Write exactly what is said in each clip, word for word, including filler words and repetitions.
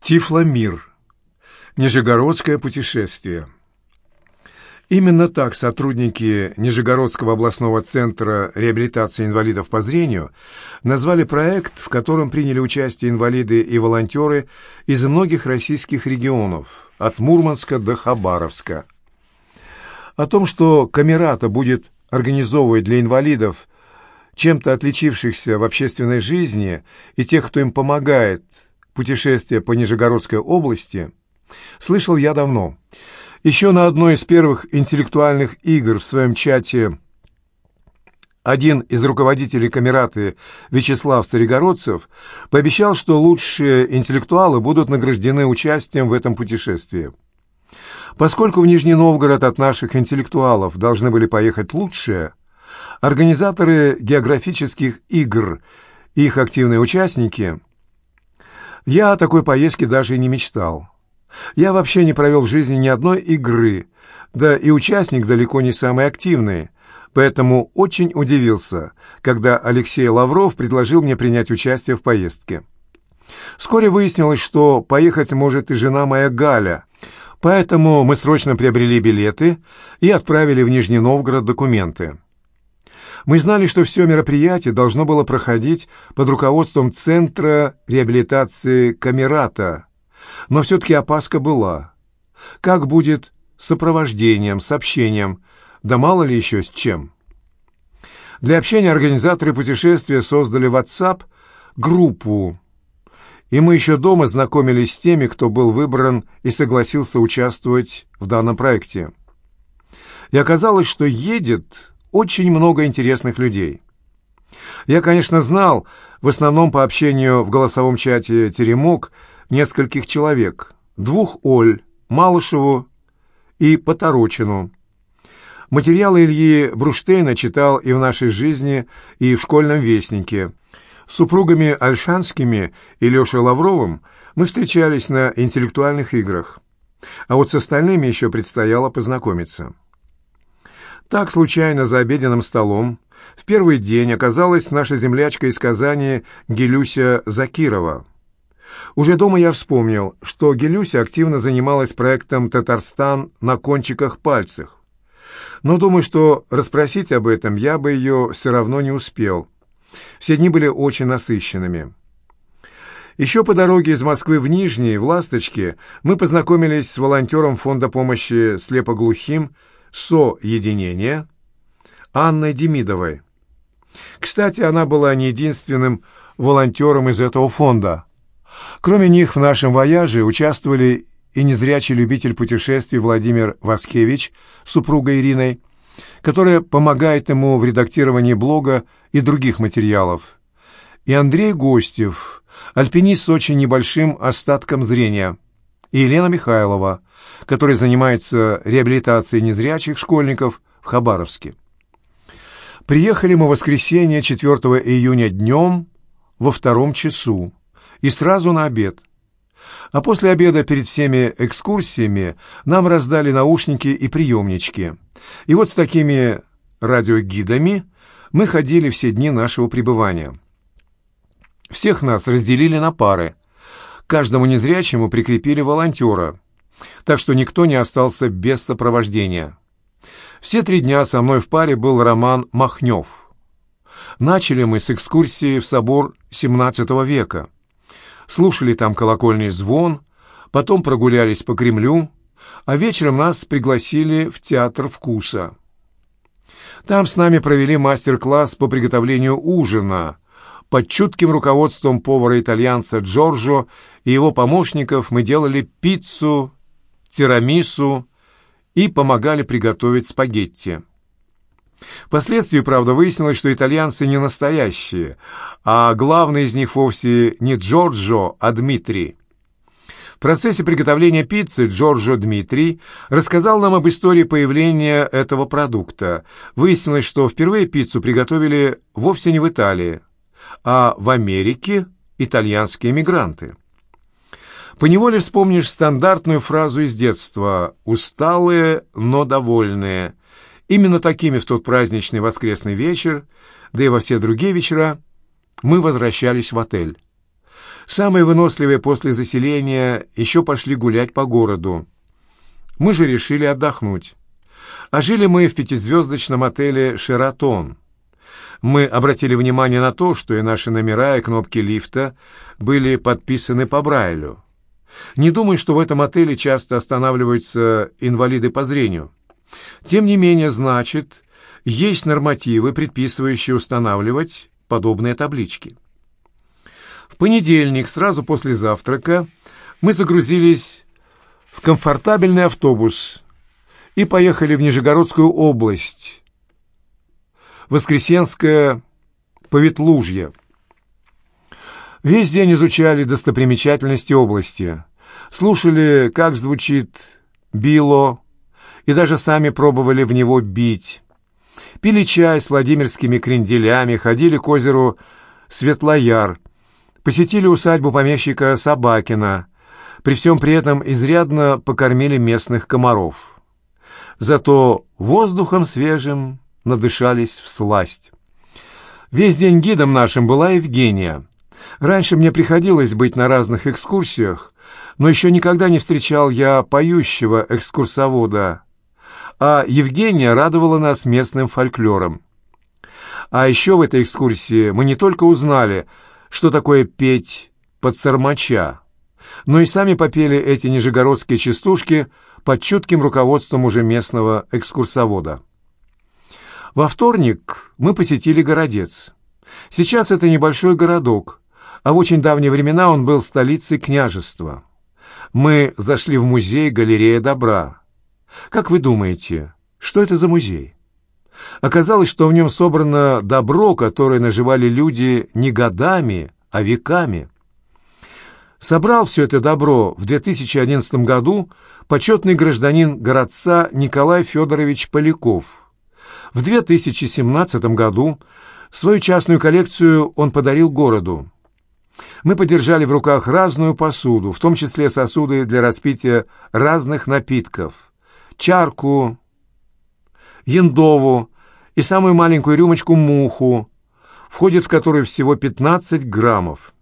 Тифломир. Нижегородское путешествие. Именно так сотрудники Нижегородского областного центра реабилитации инвалидов по зрению назвали проект, в котором приняли участие инвалиды и волонтеры из многих российских регионов, от Мурманска до Хабаровска. О том, что Камерата будет организовывать для инвалидов, чем-то отличившихся в общественной жизни, и тех, кто им помогает, путешествие по Нижегородской области, слышал я давно. Еще на одной из первых интеллектуальных игр в своем чате один из руководителей Камераты, Вячеслав Старигородцев, пообещал, что лучшие интеллектуалы будут награждены участием в этом путешествии. Поскольку в Нижний Новгород от наших интеллектуалов должны были поехать лучшие, организаторы географических игр и их активные участники, я о такой поездке даже и не мечтал. Я вообще не провел в жизни ни одной игры, да и участник далеко не самый активный, поэтому очень удивился, когда Алексей Лавров предложил мне принять участие в поездке. Вскоре выяснилось, что поехать может и жена моя Галя, поэтому мы срочно приобрели билеты и отправили в Нижний Новгород документы. Мы знали, что все мероприятие должно было проходить под руководством Центра реабилитации Камерата, но все-таки опаска была. Как будет с сопровождением, с общением, да мало ли еще с чем. Для общения организаторы путешествия создали в WhatsApp-группу, и мы еще дома знакомились с теми, кто был выбран и согласился участвовать в данном проекте. И оказалось, что едет очень много интересных людей. Я, конечно, знал, в основном по общению в голосовом чате «Теремок», нескольких человек, двух Оль, Малышеву и Поторочину. Материалы Ильи Бруштейна читал и в «Нашей жизни», и в «Школьном вестнике». С супругами Ольшанскими и Лешей Лавровым мы встречались на интеллектуальных играх, а вот с остальными еще предстояло познакомиться. Так, случайно, за обеденным столом в первый день оказалась наша землячка из Казани Гелюся Закирова. Уже дома я вспомнил, что Гелюся активно занималась проектом «Татарстан на кончиках пальцев». Но думаю, что расспросить об этом я бы ее все равно не успел. Все дни были очень насыщенными. Еще по дороге из Москвы в Нижний, в Ласточки, мы познакомились с волонтером Фонда помощи слепоглухим «Со-единение» Анной Демидовой. Кстати, она была не единственным волонтером из этого фонда. Кроме них в нашем вояже участвовали и незрячий любитель путешествий Владимир Васкевич с супругой Ириной, которая помогает ему в редактировании блога и других материалов, и Андрей Гостев, альпинист с очень небольшим остатком зрения, и Елена Михайлова, которая занимается реабилитацией незрячих школьников в Хабаровске. Приехали мы в воскресенье четвёртого июня днем во втором часу и сразу на обед. А после обеда перед всеми экскурсиями нам раздали наушники и приемнички. И вот с такими радиогидами мы ходили все дни нашего пребывания. Всех нас разделили на пары. Каждому незрячему прикрепили волонтера, так что никто не остался без сопровождения. Все три дня со мной в паре был Роман Махнев. Начали мы с экскурсии в собор семнадцатого века. Слушали там колокольный звон, потом прогулялись по Кремлю, а вечером нас пригласили в Театр вкуса. Там с нами провели мастер-класс по приготовлению ужина. Под чутким руководством повара-итальянца Джорджо и его помощников мы делали пиццу, тирамису и помогали приготовить спагетти. Впоследствии, правда, выяснилось, что итальянцы не настоящие, а главный из них вовсе не Джорджо, а Дмитрий. В процессе приготовления пиццы Джорджо Дмитрий рассказал нам об истории появления этого продукта. Выяснилось, что впервые пиццу приготовили вовсе не в Италии, а в Америке итальянские эмигранты. Поневоле вспомнишь стандартную фразу из детства «усталые, но довольные». Именно такими в тот праздничный воскресный вечер, да и во все другие вечера, мы возвращались в отель. Самые выносливые после заселения еще пошли гулять по городу. Мы же решили отдохнуть. А жили мы в пятизвездочном отеле «Шератон». Мы обратили внимание на то, что и наши номера, и кнопки лифта были подписаны по Брайлю. Не думаю, что в этом отеле часто останавливаются инвалиды по зрению. Тем не менее, значит, есть нормативы, предписывающие устанавливать подобные таблички. В понедельник, сразу после завтрака, мы загрузились в комфортабельный автобус и поехали в Нижегородскую область, Воскресенское Поветлужье. Весь день изучали достопримечательности области, слушали, как звучит било, и даже сами пробовали в него бить. Пили чай с владимирскими кренделями, ходили к озеру Светлояр, посетили усадьбу помещика Собакина, при всем при этом изрядно покормили местных комаров. Зато воздухом свежим надышались всласть. Весь день гидом нашим была Евгения. Раньше мне приходилось быть на разных экскурсиях, но еще никогда не встречал я поющего экскурсовода, а Евгения радовала нас местным фольклором. А еще в этой экскурсии мы не только узнали, что такое петь под сармача, но и сами попели эти нижегородские частушки под чутким руководством уже местного экскурсовода. Во вторник мы посетили Городец. Сейчас это небольшой городок, а в очень давние времена он был столицей княжества. Мы зашли в музей «Галерея добра». Как вы думаете, что это за музей? Оказалось, что в нем собрано добро, которое наживали люди не годами, а веками. Собрал все это добро в две тысячи одиннадцатом году почетный гражданин городца Николай Федорович Поляков. В две тысячи семнадцатом году свою частную коллекцию он подарил городу. Мы подержали в руках разную посуду, в том числе сосуды для распития разных напитков, чарку, яндову и самую маленькую рюмочку муху, входит в которую всего пятнадцать граммов.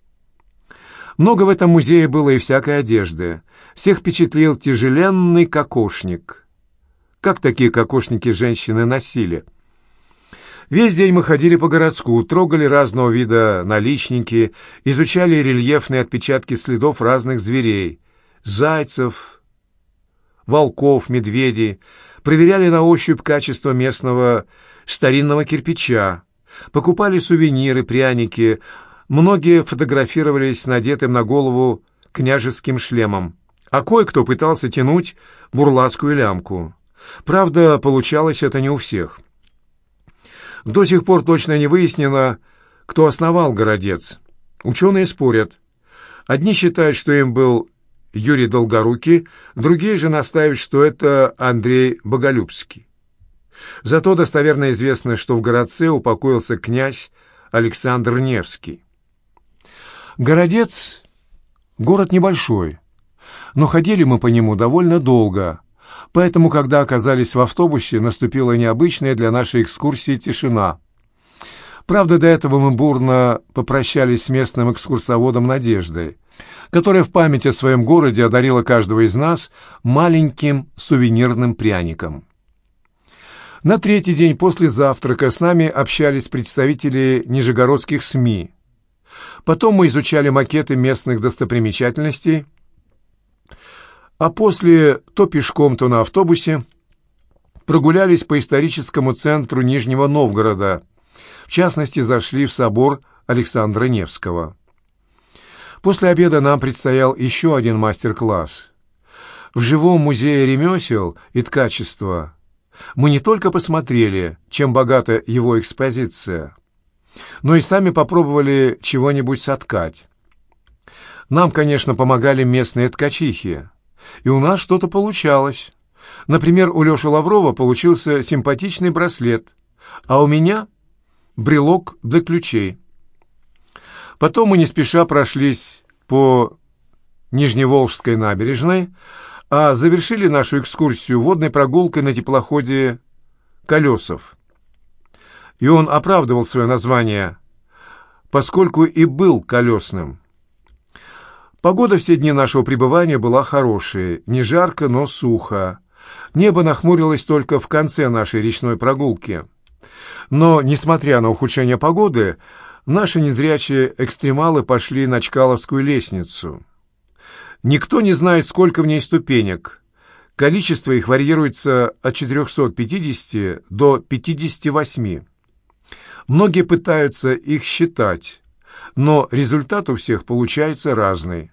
Много в этом музее было и всякой одежды. Всех впечатлил тяжеленный кокошник. Как такие кокошники женщины носили? Весь день мы ходили по городку, трогали разного вида наличники, изучали рельефные отпечатки следов разных зверей, зайцев, волков, медведей, проверяли на ощупь качество местного старинного кирпича, покупали сувениры, пряники, многие фотографировались с надетым на голову княжеским шлемом, а кое-кто пытался тянуть бурлацкую лямку. Правда, получалось это не у всех. До сих пор точно не выяснено, кто основал Городец. Ученые спорят. Одни считают, что им был Юрий Долгорукий, другие же настаивают, что это Андрей Боголюбский. Зато достоверно известно, что в Городце упокоился князь Александр Невский. Городец — город небольшой, но ходили мы по нему довольно долго. Поэтому, когда оказались в автобусе, наступила необычная для нашей экскурсии тишина. Правда, до этого мы бурно попрощались с местным экскурсоводом Надеждой, которая в память о своем городе одарила каждого из нас маленьким сувенирным пряником. На третий день после завтрака с нами общались представители нижегородских СМИ. Потом мы изучали макеты местных достопримечательностей, а после то пешком, то на автобусе прогулялись по историческому центру Нижнего Новгорода, в частности, зашли в собор Александра Невского. После обеда нам предстоял еще один мастер-класс. В живом музее ремесел и ткачества мы не только посмотрели, чем богата его экспозиция, но и сами попробовали чего-нибудь соткать. Нам, конечно, помогали местные ткачихи, и у нас что-то получалось. Например, у Леши Лаврова получился симпатичный браслет, а у меня — брелок для ключей. Потом мы не спеша прошлись по Нижневолжской набережной, а завершили нашу экскурсию водной прогулкой на теплоходе «Колесов». И он оправдывал свое название, поскольку и был колесным. Погода все дни нашего пребывания была хорошей, не жарко, но сухо. Небо нахмурилось только в конце нашей речной прогулки. Но, несмотря на ухудшение погоды, наши незрячие экстремалы пошли на Чкаловскую лестницу. Никто не знает, сколько в ней ступенек. Количество их варьируется от четырехсот пятидесяти до пятидесяти восьми. Многие пытаются их считать, но результат у всех получается разный.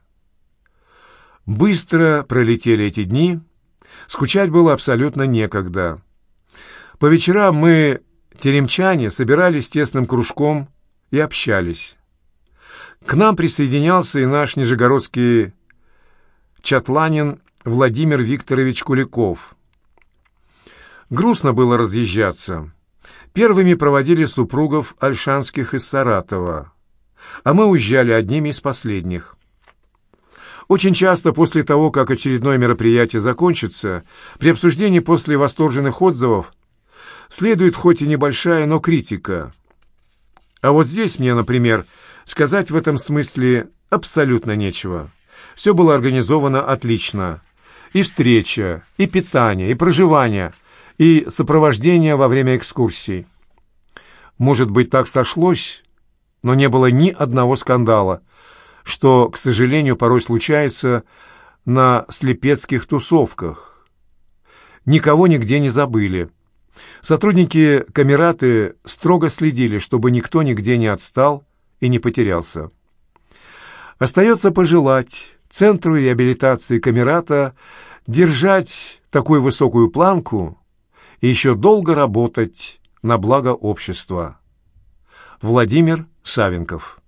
Быстро пролетели эти дни, скучать было абсолютно некогда. По вечерам мы, теремчане, собирались тесным кружком и общались. К нам присоединялся и наш нижегородский чатланин Владимир Викторович Куликов. Грустно было разъезжаться. Первыми проводили супругов Ольшанских из Саратова, а мы уезжали одними из последних. Очень часто после того, как очередное мероприятие закончится, при обсуждении после восторженных отзывов следует хоть и небольшая, но критика. А вот здесь мне, например, сказать в этом смысле абсолютно нечего. Все было организовано отлично. И встреча, и питание, и проживание, и сопровождение во время экскурсий. Может быть, так сошлось, но не было ни одного скандала, что, к сожалению, порой случается на слепецких тусовках. Никого нигде не забыли. Сотрудники камераты строго следили, чтобы никто нигде не отстал и не потерялся. Остается пожелать Центру реабилитации камерата держать такую высокую планку и еще долго работать на благо общества. Владимир Савенков.